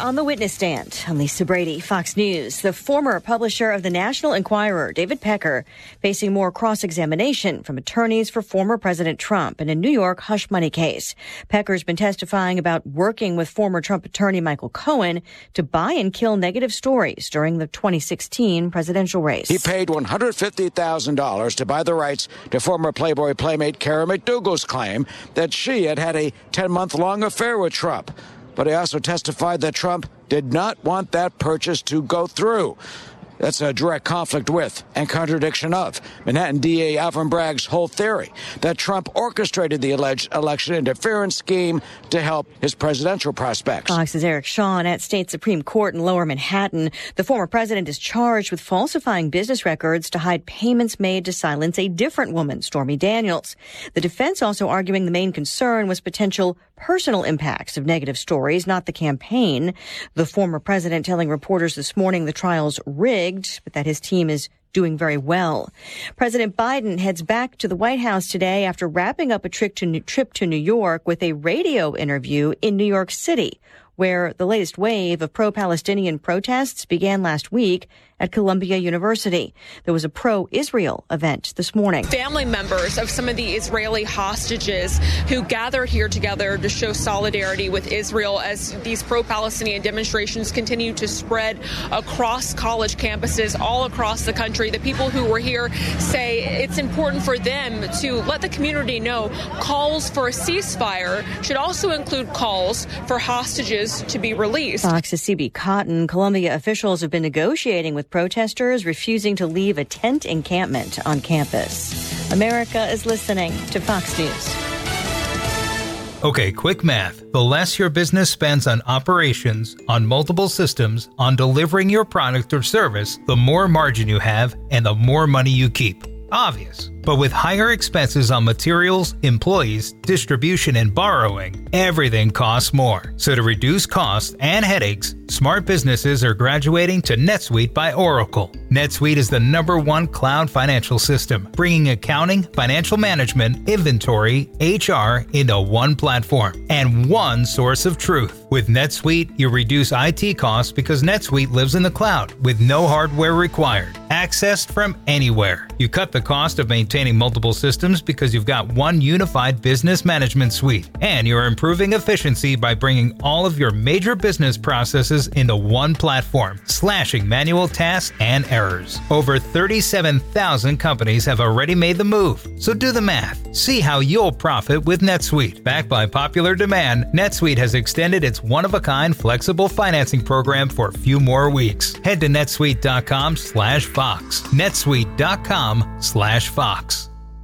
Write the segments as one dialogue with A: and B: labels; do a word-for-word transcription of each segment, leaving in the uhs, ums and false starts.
A: on the witness stand. I'm Lisa Brady, Fox News. The former publisher of the National Enquirer, David Pecker, facing more cross-examination from attorneys for former President Trump in a New York hush money case. Pecker's been testifying about working with former Trump attorney Michael Cohen to buy and kill negative stories during the twenty sixteen presidential race.
B: He paid one hundred fifty thousand dollars to buy the rights to former Playboy playmate Kara McDougal's claim that she had had a ten-month-long affair with Trump. But he also testified that Trump did not want that purchase to go through. That's a direct conflict with and contradiction of Manhattan D A Alvin Bragg's whole theory that Trump orchestrated the alleged election interference scheme to help his presidential prospects.
A: Fox's Eric Shawn at State Supreme Court in Lower Manhattan. The former president is charged with falsifying business records to hide payments made to silence a different woman, Stormy Daniels. The defense also arguing the main concern was potential personal impacts of negative stories, not the campaign. The former president telling reporters this morning the trial's rigged, but that his team is doing very well. President Biden heads back to the White House today after wrapping up a trip to New, trip to New York with a radio interview in New York City, where the latest wave of pro-Palestinian protests began last week at Columbia University. There was a pro-Israel event this morning.
C: Family members of some of the Israeli hostages who gathered here together to show solidarity with Israel as these pro-Palestinian demonstrations continue to spread across college campuses all across the country. The people who were here say it's important for them to let the community know calls for a ceasefire should also include calls for hostages to be released.
A: Fox's C B Cotton. Columbia officials have been negotiating with protesters refusing to leave a tent encampment on campus. America is listening to Fox News.
D: Okay, quick math. The less your business spends on operations, on multiple systems, on delivering your product or service, the more margin you have and the more money you keep. Obvious. But with higher expenses on materials, employees, distribution, and borrowing, everything costs more. So to reduce costs and headaches, smart businesses are graduating to NetSuite by Oracle. NetSuite is the number one cloud financial system, bringing accounting, financial management, inventory, H R into one platform and one source of truth. With NetSuite, you reduce I T costs because NetSuite lives in the cloud with no hardware required, accessed from anywhere. You cut the cost of maintaining multiple systems because you've got one unified business management suite, and you're improving efficiency by bringing all of your major business processes into one platform, slashing manual tasks and errors. Over thirty-seven thousand companies have already made the move, so do the math. See how you'll profit with NetSuite. Backed by popular demand, NetSuite has extended its one-of-a-kind flexible financing program for a few more weeks. Head to netsuite.com slash Fox. netsuite.com slash Fox.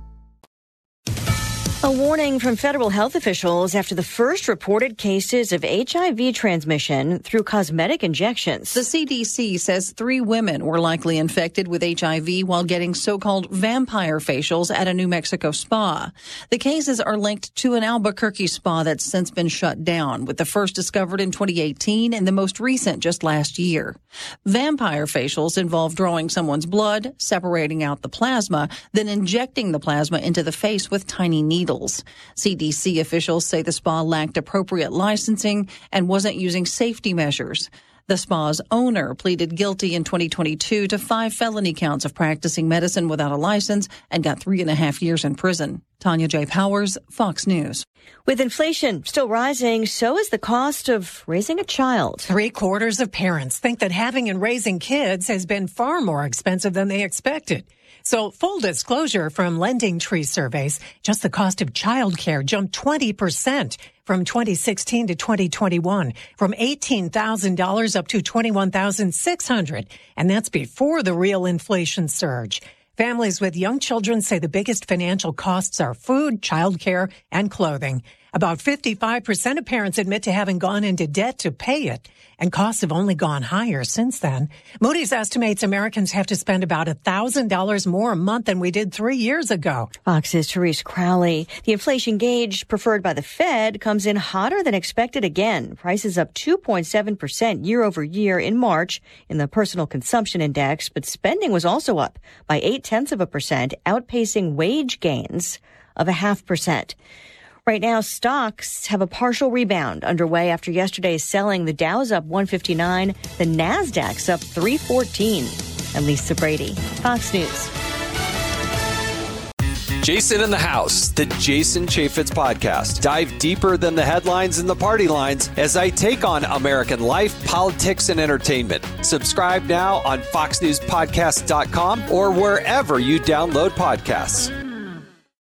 A: A warning from federal health officials after the first reported cases of H I V transmission through cosmetic injections.
E: The C D C says three women were likely infected with H I V while getting so-called vampire facials at a New Mexico spa. The cases are linked to an Albuquerque spa that's since been shut down, with the first discovered in twenty eighteen and the most recent just last year. Vampire facials involve drawing someone's blood, separating out the plasma, then injecting the plasma into the face with tiny needles. C D C officials say the spa lacked appropriate licensing and wasn't using safety measures. The spa's owner pleaded guilty in twenty twenty-two to five felony counts of practicing medicine without a license and got three and a half years in prison. Tanya J. Powers, Fox News.
A: With inflation still rising, so is the cost of raising a child.
F: Three quarters of parents think that having and raising kids has been far more expensive than they expected. So full disclosure from Lending Tree surveys, just the cost of childcare jumped twenty percent from twenty sixteen to twenty twenty-one, from eighteen thousand dollars up to twenty-one thousand six hundred dollars. And that's before the real inflation surge. Families with young children say the biggest financial costs are food, childcare, and clothing. About fifty-five percent of parents admit to having gone into debt to pay it, and costs have only gone higher since then. Moody's estimates Americans have to spend about one thousand dollars more a month than we did three years ago.
A: Fox's Therese Crowley. The inflation gauge preferred by the Fed comes in hotter than expected again. Prices up two point seven percent year over year in March in the personal consumption index, but spending was also up by eight tenths of a percent, outpacing wage gains of a half percent. Right now, stocks have a partial rebound underway after yesterday's selling. The Dow's up one fifty-nine, the Nasdaq's up three fourteen. I'm Lisa Brady, Fox News.
G: Jason in the House, the Jason Chaffetz podcast. Dive deeper than the headlines and the party lines as I take on American life, politics, and entertainment. Subscribe now on fox news podcast dot com or wherever you download podcasts.